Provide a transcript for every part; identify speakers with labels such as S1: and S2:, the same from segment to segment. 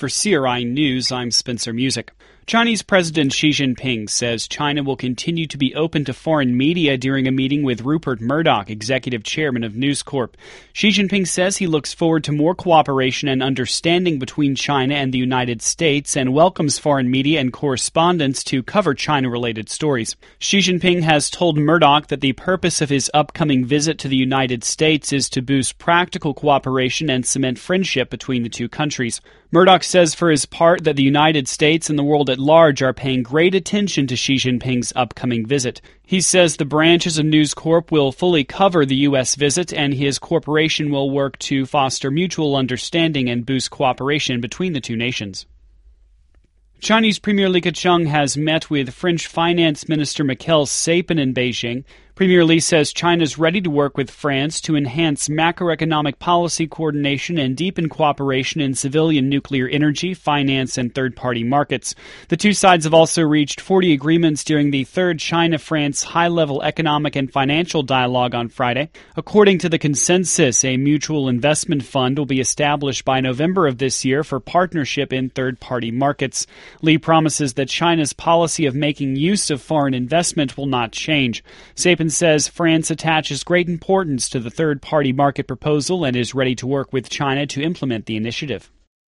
S1: For CRI News, I'm Spencer Music. Chinese President Xi Jinping says China will continue to be open to foreign media during a meeting with Rupert Murdoch, executive chairman of News Corp. Xi Jinping says he looks forward to more cooperation and understanding between China and the United States and welcomes foreign media and correspondents to cover China-related stories. Xi Jinping has told Murdoch that the purpose of his upcoming visit to the United States is to boost practical cooperation and cement friendship between the two countries. Murdoch says for his part that the United States and the world at large are paying great attention to Xi Jinping's upcoming visit. He says the branches of News Corp will fully cover the U.S. visit and his corporation will work to foster mutual understanding and boost cooperation between the two nations. Chinese Premier Li Keqiang has met with French Finance Minister Michael Sapin in Beijing. Premier Li says China is ready to work with France to enhance macroeconomic policy coordination and deepen cooperation in civilian nuclear energy, finance, and third-party markets. The two sides have also reached 40 agreements during the third China-France high-level economic and financial dialogue on Friday. According to the consensus, a mutual investment fund will be established by November of this year for partnership in third-party markets. Li promises that China's policy of making use of foreign investment will not change. Sapin says France attaches great importance to the third-party market proposal and is ready to work with China to implement the initiative.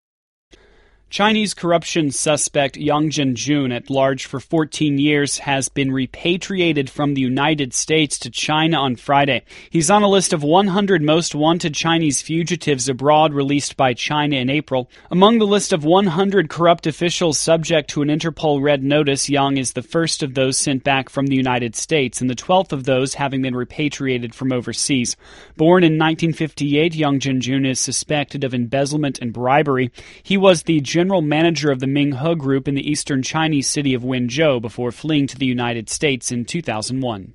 S1: Chinese corruption suspect Yang Zhengjun, at large for 14 years, has been repatriated from the United States to China on Friday. He's on a list of 100 most wanted Chinese fugitives abroad released by China in April. Among the list of 100 corrupt officials subject to an Interpol Red Notice, Yang is the first of those sent back from the United States, and the 12th of those having been repatriated from overseas. Born in 1958, Yang Zhengjun is suspected of embezzlement and bribery. He was the general manager of the Minghe Group in the eastern Chinese city of Wenzhou before fleeing to the United States in 2001.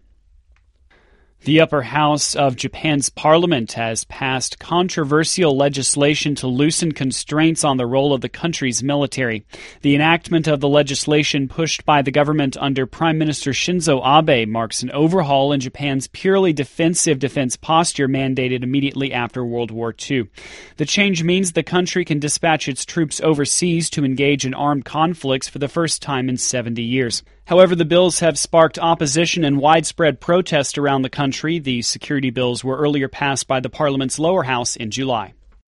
S1: The upper house of Japan's parliament has passed controversial legislation to loosen constraints on the role of the country's military. The enactment of the legislation pushed by the government under Prime Minister Shinzo Abe marks an overhaul in Japan's purely defensive defense posture mandated immediately after World War II. The change means the country can dispatch its troops overseas to engage in armed conflicts for the first time in 70 years. However, the bills have sparked opposition and widespread protest around the country. The security bills were earlier passed by the parliament's lower house in July.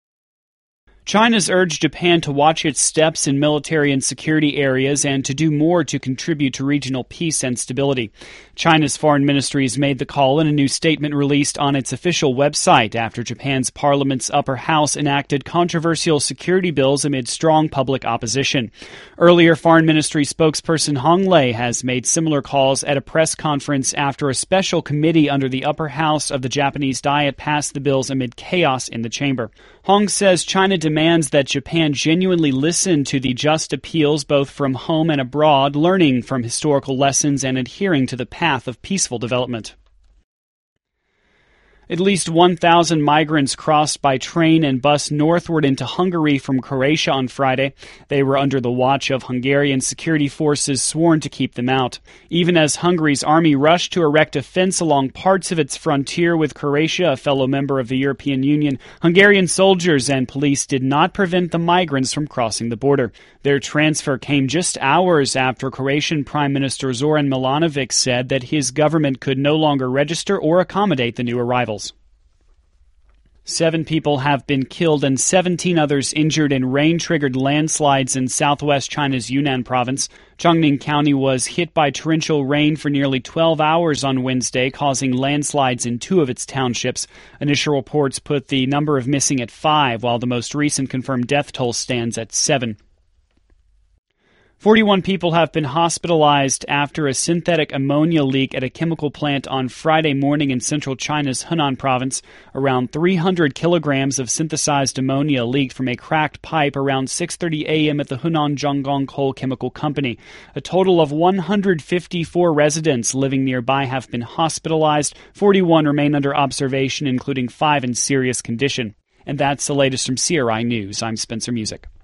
S1: China's urged Japan to watch its steps in military and security areas and to do more to contribute to regional peace and stability. China's foreign ministry has made the call in a new statement released on its official website after Japan's parliament's upper house enacted controversial security bills amid strong public opposition. Earlier, Foreign Ministry spokesperson Hong Lei has made similar calls at a press conference after a special committee under the upper house of the Japanese Diet passed the bills amid chaos in the chamber. Hong says China demands that Japan genuinely listen to the just appeals both from home and abroad, learning from historical lessons and adhering to the path of peaceful development. At least 1,000 migrants crossed by train and bus northward into Hungary from Croatia on Friday. They were under the watch of Hungarian security forces sworn to keep them out. Even as Hungary's army rushed to erect a fence along parts of its frontier with Croatia, a fellow member of the European Union, Hungarian soldiers and police did not prevent the migrants from crossing the border. Their transfer came just hours after Croatian Prime Minister Zoran Milanovic said that his government could no longer register or accommodate the new arrivals. 7 people have been killed and 17 others injured in rain-triggered landslides in southwest China's Yunnan province. Jiangning County was hit by torrential rain for nearly 12 hours on Wednesday, causing landslides in 2 of its townships. Initial reports put the number of missing at 5, while the most recent confirmed death toll stands at 7. 41 people have been hospitalized after a synthetic ammonia leak at a chemical plant on Friday morning in central China's Henan province. Around 300 kilograms of synthesized ammonia leaked from a cracked pipe around 6:30 a.m. at the Henan Zhonggong Coal Chemical Company. A total of 154 residents living nearby have been hospitalized. 41 remain under observation, including 5 in serious condition. And that's the latest from CRI News. I'm Spencer Music.